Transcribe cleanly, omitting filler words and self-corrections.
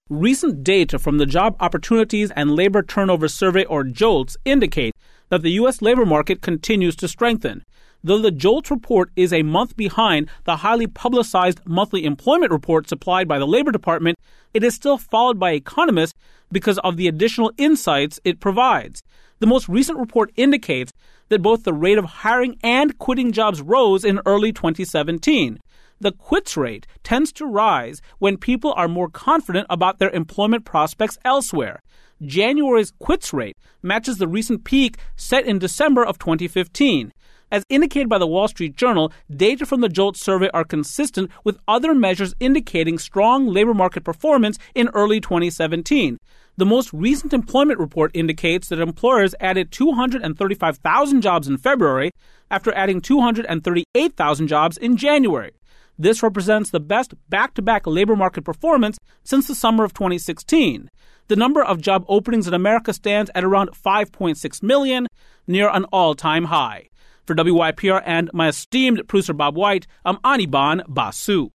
Recent data from the Job Opportunities and Labor Turnover Survey, or JOLTS, indicate that the U.S. labor market continues to strengthen. Though the JOLTS report is a month behind the highly publicized monthly employment report supplied by the Labor Department, it is still followed by economists because of the additional insights it provides. The most recent report indicates that both the rate of hiring and quitting jobs rose in early 2017. The quits rate tends to rise when people are more confident about their employment prospects elsewhere. January's quits rate matches the recent peak set in December of 2015. As indicated by the Wall Street Journal, data from the JOLTS survey are consistent with other measures indicating strong labor market performance in early 2017. The most recent employment report indicates that employers added 235,000 jobs in February after adding 238,000 jobs in January. This represents the best back-to-back labor market performance since the summer of 2016. The number of job openings in America stands at around 5.6 million, near an all-time high. For WYPR and my esteemed producer Bob White, I'm Anirban Basu.